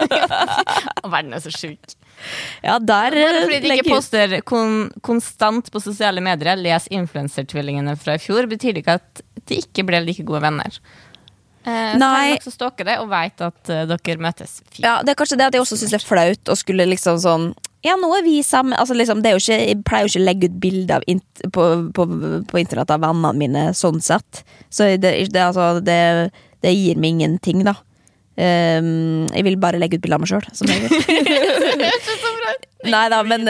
og verden er så syk. Ja, der fordi de ikke poster konstant på sosiale medier, les influencer-tvillingene fra i fjor, betyr det ikke at de ikke ble like gode venner. Så jeg også stalker det og vet at dere møtes fint. Ja, det er kanskje det at jeg også synes det er flaut å skulle liksom sånn, ja, nå er vi sammen, altså liksom, det er jo ikke, jeg pleier jo ikke å legge ut bilder på internett av vennene mine sånn sett, så det gir meg ingenting da. Jeg vil bare legge ut bilder av meg selv som jeg vil. Neida, men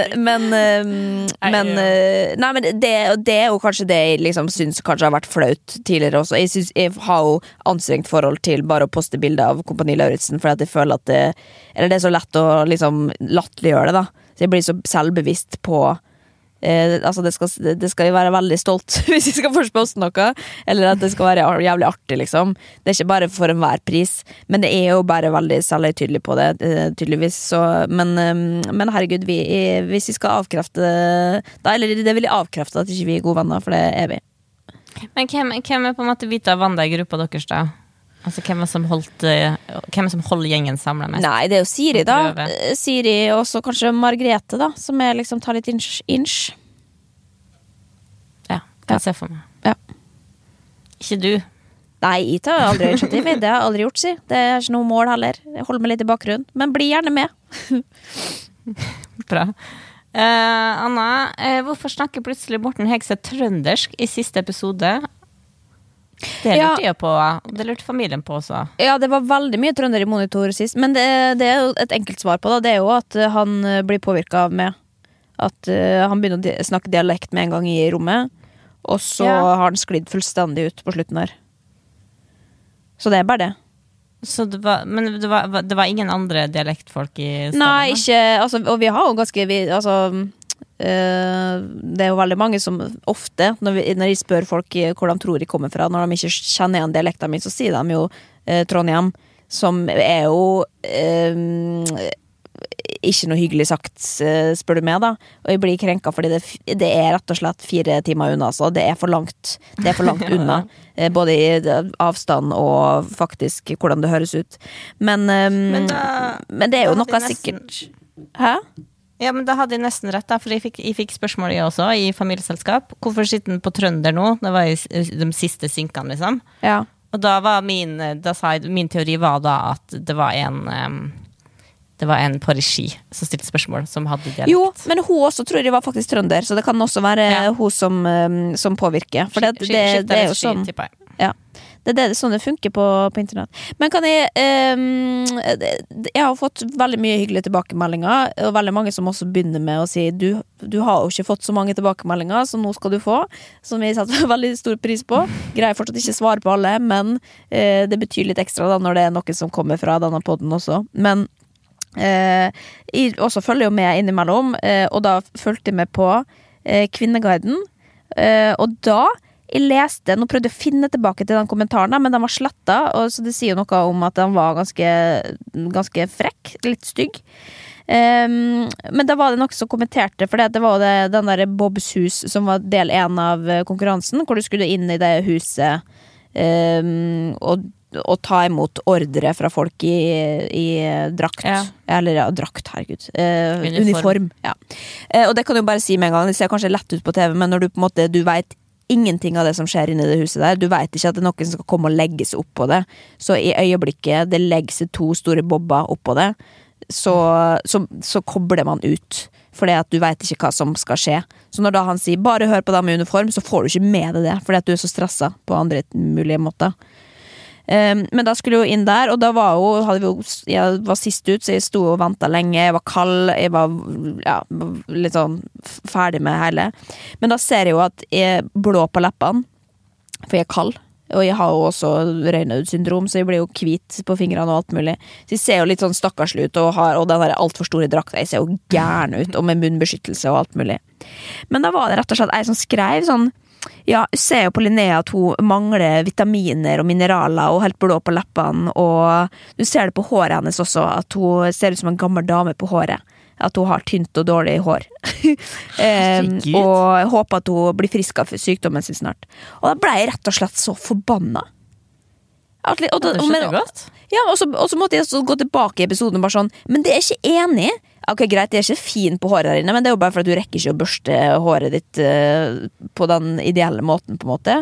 det er jo kanskje det jeg liksom synes kanskje har vært flaut tidligere også. Jeg synes jeg har jo anstrengt forhold til bare å poste bilder av Kompani Lauritzen, for at jeg føler at det er så lett å liksom latterliggjøre det da. Så jeg blir så selvbevisst på altså det skal jo være veldig stolt hvis jeg skal først poste noe, eller at det skal være jævlig artig liksom. Det er ikke bare for enhver pris, men det er jo bare veldig selvtydelig på det tydeligvis, så, men herregud hvis vi skal avkrefte da, eller det vil jeg avkrefte at ikke vi er gode venner, for det er vi. Men hvem er på en måte Vita Wanda i gruppa deres da? Altså hvem er som holder gjengen samlet mest? Nei, det er jo Siri da. Siri og så kanskje Margrethe da, som er liksom tar litt inch. Ja, kan jeg se for meg. Ja. Ikke du? Nei, jeg tar aldri initiativ. Det har jeg aldri gjort, si. Det er ikke noe mål heller. Jeg holder meg litt i bakgrunnen, men bli gjerne med. Bra. Anna, hvorfor snakker plutselig Morten Hegseth trøndersk i siste episode? Det lurte jeg på. Det lurte familien på også. Ja, det var veldig mye trønder i monitor sist. Men det er jo et enkelt svar på det. Det er jo at han blir påvirket med at han begynner å snakke dialekt med en gang i rommet. Og så har han sklidd fullstendig ut på slutten her. Så det er bare det. Så det var ingen andre dialektfolk i staden? Nei, ikke. Altså, og vi har jo ganske det er jo veldig mange som ofte når de spør folk hvor de tror de kommer fra, når de ikke kjenner igjen dialekten min, så sier de jo Trondheim, som er jo ikke noe hyggelig sagt, spør du meg da, og jeg blir krenket fordi det er rett og slett 4 timer unna, så det er for langt unna, både i avstand og faktisk hvordan det høres ut, men det er jo noe sikkert. Hæ? Ja, men da hadde jeg nesten rett da, for jeg fikk spørsmål jeg også i familieselskap. Hvorfor sitter den på trønder nå? Det var de siste synkene, liksom. Ja. Og da var min teori var da at det var en på regi som stilte spørsmål, som hadde dialekt. Jo, men hun også tror jeg var faktisk trønder, så det kan også være hun som påvirker. For det er jo sånn. Ja. Det er sånn det funker på internett. Men kan jeg har fått veldig mye hyggelige tilbakemeldinger, og veldig mange som også begynner med å si du har jo ikke fått så mange tilbakemeldinger, så nå skal du få, som jeg setter veldig stor pris på. Greier fortsatt ikke svare på alle, men det betyr litt ekstra da, når det er noen som kommer fra denne podden også. Men jeg også følger jo med innimellom, og da følte jeg med på Kvinneguiden, og da jeg leste, nå prøvde jeg å finne tilbake til den kommentaren, men den var slettet, og så det sier noe om at den var ganske frekk, litt stygg. Men da var det noe som kommenterte, for det var den der Bobs hus som var del 1 av konkurransen, hvor du skulle inn i det huset og ta imot ordre fra folk i drakt. Ja. Eller drakt, herregud. Uniform. Ja. Og det kan du bare si med en gang, det ser kanskje lett ut på TV, men når du på en måte, du vet ingenting av det som skjer inne i det huset der. Du vet ikke at det er noen som skal komme og legge seg opp på det. Så i øyeblikket det legger seg 2 store bobber opp på det, så kobler man ut. Fordi at du vet ikke hva som skal skje. Så når da han sier, bare hør på dem i uniform, så får du ikke med deg det, fordi at du er så stresset på andre mulige måter. Men da skulle jeg jo inn der, og da jeg var sist ut, så jeg sto og ventet lenge, jeg var kald, jeg var litt sånn ferdig med hele. Men da ser jeg jo at jeg er blå på leppene, for jeg er kald, og jeg har jo også Raynaud-syndrom, så jeg blir jo hvit på fingrene og alt mulig. Så jeg ser jo litt sånn stakkarslig ut, og den der alt for store drakta, jeg ser jo gæren ut, og med munnbeskyttelse og alt mulig. Men da var det rett og slett jeg som skrev sånn, ja, jeg ser jo på Linnea at hun mangler vitaminer og mineraler og helt blå på leppene, og du ser det på håret hennes også, at hun ser ut som en gammel dame på håret, at hun har tynt og dårlig hår. Og jeg håper at hun blir frisk av sykdommen sin snart. Og da ble jeg rett og slett så forbannet. Det skjønner godt. Ja, og så måtte jeg så gå tilbake i episoden og bare sånn, men det er ikke enig. Ok, greit, det er ikke fin på håret der inne, men det er jo bare for at du rekker ikke å børste håret ditt på den ideelle måten, på en måte.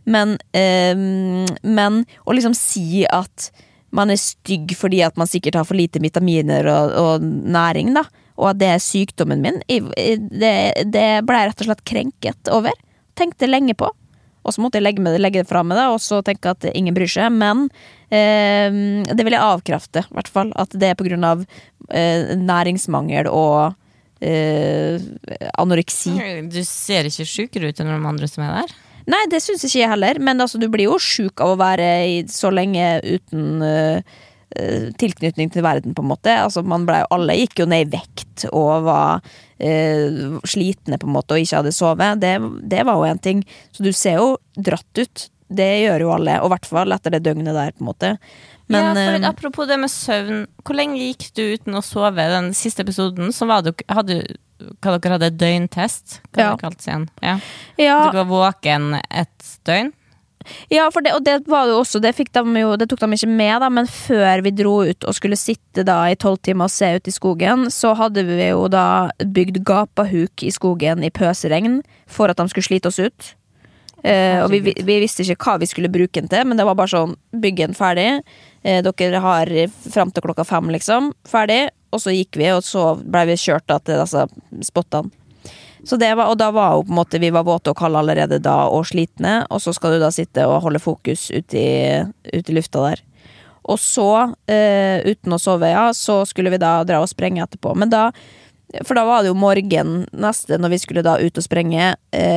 Men å liksom si at man er stygg fordi at man sikkert har for lite vitaminer og næring, da, og at det er sykdommen min, det ble jeg rett og slett krenket over. Tenkte lenge på. Og så måtte jeg legge det fra med det, og så tenke at ingen bryr seg, men det vil jeg avkrafte, i hvert fall, at det er på grunn av næringsmangel og anoreksi. Du ser ikke sykere ut enn de andre som er der? Nei, det synes ikke jeg heller, men altså, du blir jo syk av å være så lenge uten tilknytning til verden, på en måte. Altså, alle gikk jo ned i vekt og var slitne, på en måte, og ikke hadde sovet. Det var jo en ting. Så du ser jo dratt ut. Det gjør jo alle, og i hvert fall etter det døgnet der, på en måte. Men, for apropos det med søvn, hvor lenge gikk du uten å sove? Den siste episoden, så hva dere hadde døgntest? Hva det kalt igjen? Ja. Du var våken et døgn? Ja, og det var jo også, det tok de ikke med da, men før vi dro ut og skulle sitte da i 12 timer og se ut i skogen, så hadde vi jo da bygd gapahuk i skogen i pøseregn for at de skulle slite oss ut. Og vi visste ikke hva vi skulle bruke den til, men det var bare sånn, bygge den ferdig, dere har frem til 5:00 liksom, ferdig, og så gikk vi, og så ble vi kjørt da til spottene. Så det var, og da var jo på en måte, vi var våte og kalde allerede da, og slitne, og så skal du da sitte og holde fokus ut i lufta der. Og så, uten å sove, ja, så skulle vi da dra og sprenge etterpå. Men da, for da var det jo morgen neste, når vi skulle da ut og sprenge,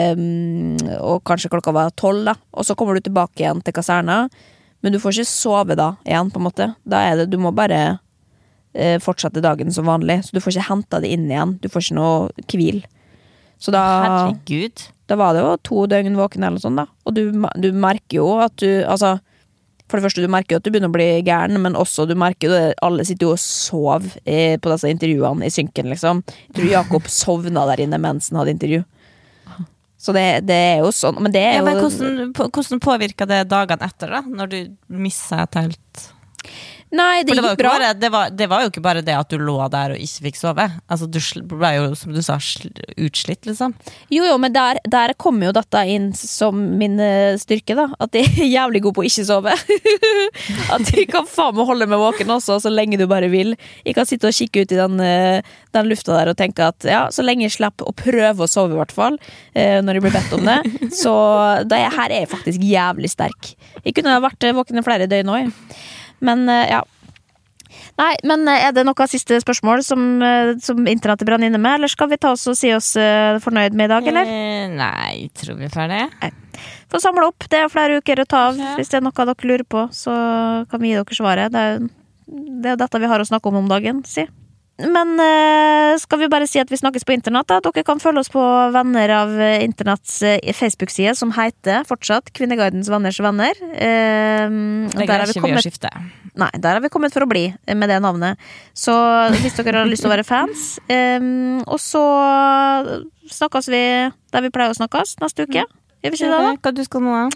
og kanskje klokka var 12 da, og så kommer du tilbake igjen til kaserna, men du får ikke sove da igjen, på en måte. Da det, du må bare fortsette dagen som vanlig, så du får ikke hentet det inn igjen, du får ikke noe hvil. Så da, herregud. Da var det jo 2 døgn våken eller sånn da, og du merker jo at du, altså, for det første du merker jo at du begynner å bli gæren, men også du merker jo at alle sitter jo og sov på disse intervjuene i synken, liksom. Jeg tror Jakob sovna der inne mens han hadde intervju. Så det jo sånn, men det jo... Men hvordan påvirket det dagene etter da, når du misset et helt... Nei, det gikk bra. Det var jo ikke bare det at du lå der og ikke fikk sove. Altså, du ble jo, som du sa, utslitt, liksom. Jo, men der kommer jo dette inn som min styrke, da. At jeg jævlig god på å ikke sove. At jeg kan faen meg holde meg våken også, så lenge du bare vil. Jeg kan sitte og kikke ut i den lufta der og tenke at, ja, så lenge jeg slipper å prøve å sove i hvert fall, når jeg blir bedt om det. Så her jeg faktisk jævlig sterk. Jeg kunne ha vært våken i flere døgn også, men ja. Nei, men det noe siste spørsmål som internettet brann inne med, eller skal vi ta oss og si oss fornøyd med i dag, eller? Nei, tror vi er ferdig. Nei. Få samle opp, det flere uker å ta av. Hvis det noe dere lurer på, så kan vi gi dere svaret. Det dette vi har å snakke om dagen, si. Men skal vi bare si at vi snakkes på internett da? Dere kan følge oss på Venner av Internetts Facebook-side, som heter fortsatt Kvinnegardens Venners Venner. Det er ikke vi å skifte. Nei, der har vi kommet for å bli med det navnet. Så hvis dere har lyst til å være fans, og så snakkes vi der vi pleier å snakkes neste uke. Gjør vi ikke det da? Hva du skal nå da?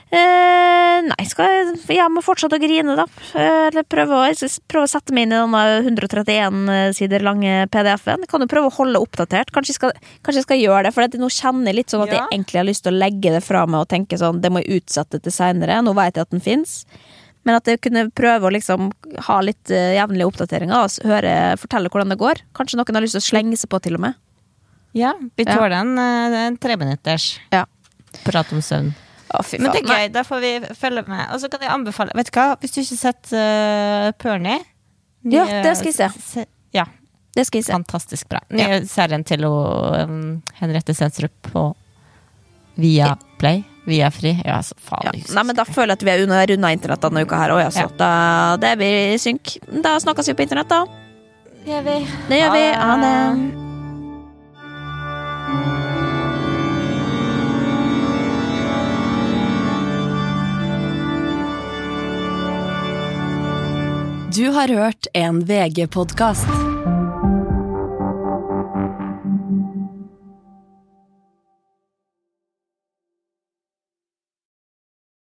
Nei, jeg må fortsette å grine da, eller prøve å sette meg inn i denne 131 sider lange PDF-en. Jeg kan jo prøve å holde oppdatert. Kanskje jeg skal gjøre det, for nå kjenner jeg litt sånn at jeg egentlig har lyst til å legge det fra meg og tenke sånn, det må jeg utsette til senere. Nå vet jeg at den finnes, men at jeg kunne prøve å liksom ha litt jevnlige oppdateringer og fortelle hvordan det går. Kanskje noen har lyst til å slenge seg på til og med. Ja, vi tåler en 3 minutters prat om søvn. Men det gøy, da får vi følge med. Og så kan jeg anbefale, vet du hva, hvis du ikke har sett Pernie. Ja, det skal jeg se. Ja, det skal jeg se. Fantastisk bra. Nye serien til Henriette Stensrup på Via Play, Via Fri. Ja, så faen. Nei, men da føler jeg at vi under internett denne uka her også, så det blir synk. Da snakkes vi på internett da. Det gjør vi. Det gjør vi. Ha det. Du har hørt en VG-podcast.